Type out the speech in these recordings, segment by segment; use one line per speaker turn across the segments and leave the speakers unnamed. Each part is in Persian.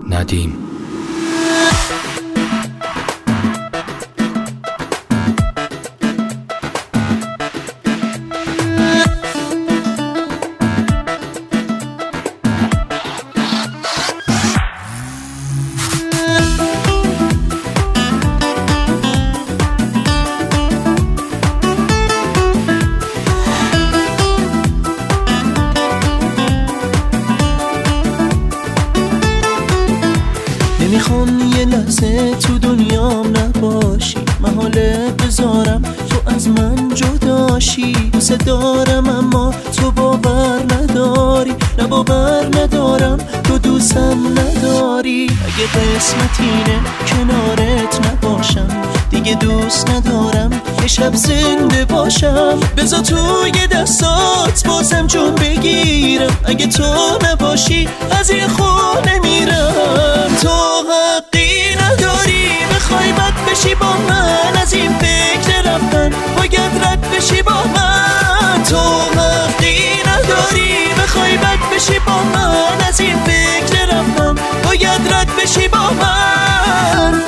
ندیم.
نمیخوام یه لحظه تو دنیام نباشی، محاله بذارم تو از من جداشی. دوست دارم اما تو باور نداری، نه باور ندارم تو دوستم نداری. اگه قسمت اینه کنارت نباشم، دیگه دوست ندارم یه شب زنده باشم. بذار توی دستات بازم جون بگیرم، اگه تو نباشی از این خونه میرم. تو حقی نداری بخوای بد بشی با من، از این فکر رفتن باید رد بشی با من. تو حقی نداری بخوای بد بشی با من، از این فکر رفتن باید رد بشی با من.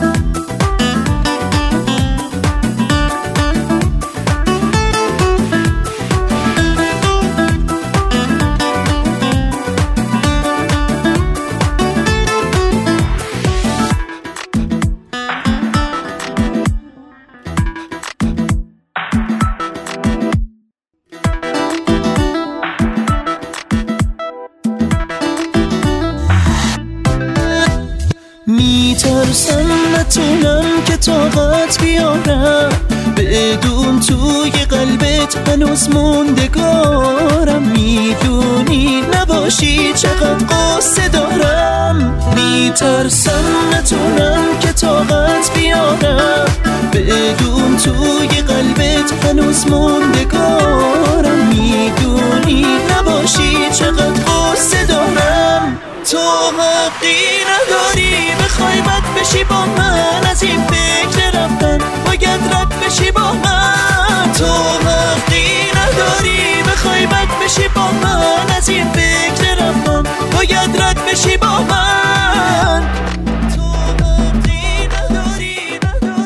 میترسم نتونم که طاقت بیارم، بدون توی قلبت هنوز موندگارم. میدونی نباشی چقدر قصه دارم. میترسم نتونم که طاقت بیارم، بدون توی قلبت هنوز موندگارم. میدونی نباشی چقدر قصه دارم. تو حقی نداری بخوای بد بشی با من، از این فکر رفتن باید رد بشی با من. تو حقی نداری بخوای بد بشی با من، از این فکر رفتن باید رد بشی با من. تو حقی نداری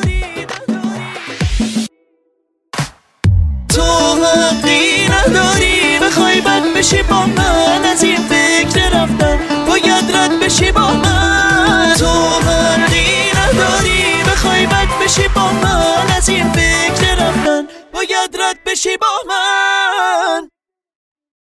تو حقی نداری بخوای بد بشی با من، از این فکر رفتن باید رد بشی با من. تو حقی نداری بخوای بد بشی با من، از این فکر رفتن باید رد بشی با من.